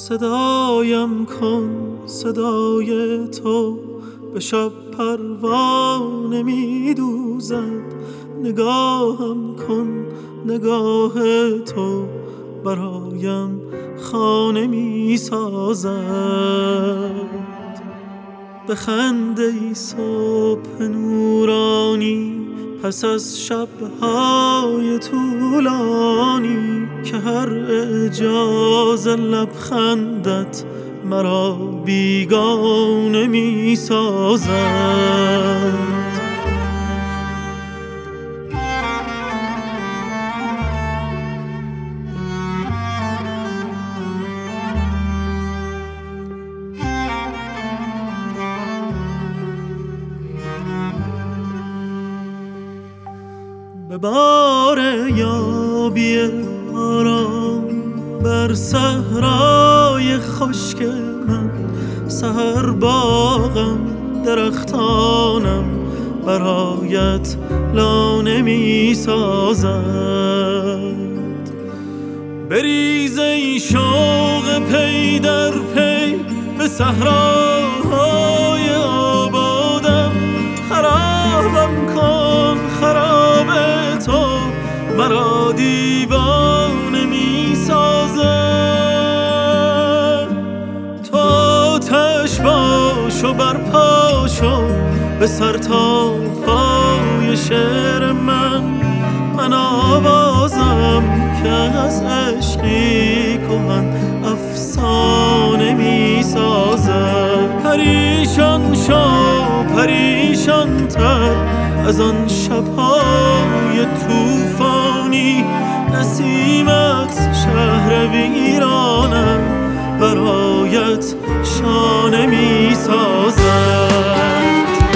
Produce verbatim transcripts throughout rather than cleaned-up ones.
صدایم کن صدای تو به شب پروانه می دوزد، نگاهم کن نگاه تو برایم خانه می سازد. بخند ای صبح نورانی پس از شب‌های طولانی، که هر اعجاز لبخندت مرا بیگانه می سازد. به بار یابی آرام بر صحرای خشک من، سحر باغم درختانم برایت لانه می سازد. بریز ای شوق پی در پی به صحراهای آبادم، خرابم کن خراب تو مرا دیوانه می سازد. تو آتش باش و برپا شو به سر تا پای شعر من، من آوازم که از عشقی کهن افسانه می سازد. پریشان شو پریشان تر از آن شب‌های طوفانی، نسیمت شهر ویرانم برایت شانه می سازد.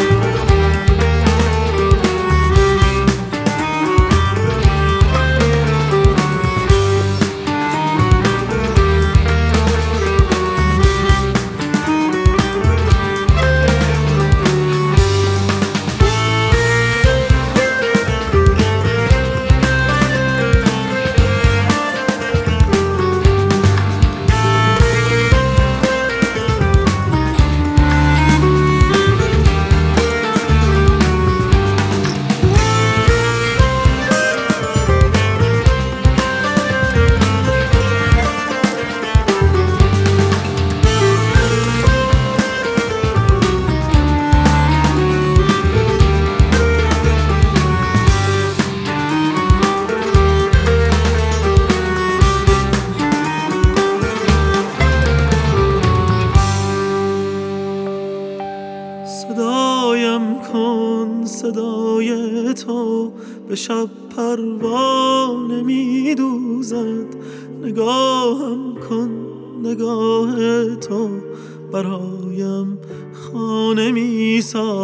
صدایم کن صدای تو به شب پروانه می دوزد، نگاهم کن نگاه تو برایم خانه می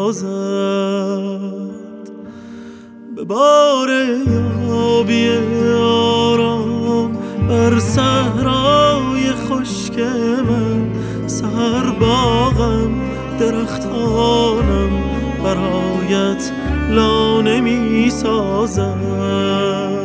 سازد. به بار یابی آرام بر صحرای خشک من، سحر باغم درختانم برایت لانه می سازد.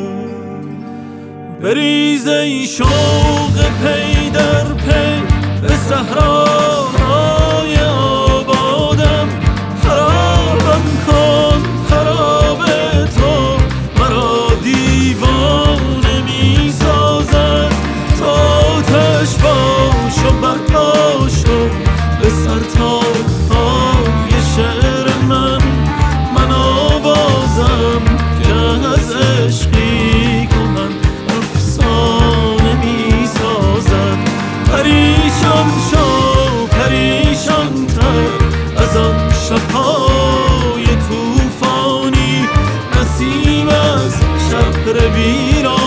بریز ای شوق پی در پی به صحراهای آبادم، خرابم کن خراب تو مرا دیوانه می سازد. تا آتش باش و برپا شو به سر تا پای شعر من، من آوازم که از عشقی کهن افسانه می سازد. پریشان شو پریشان تر از آن شب‌های طوفانی، نسیم از شهر ویران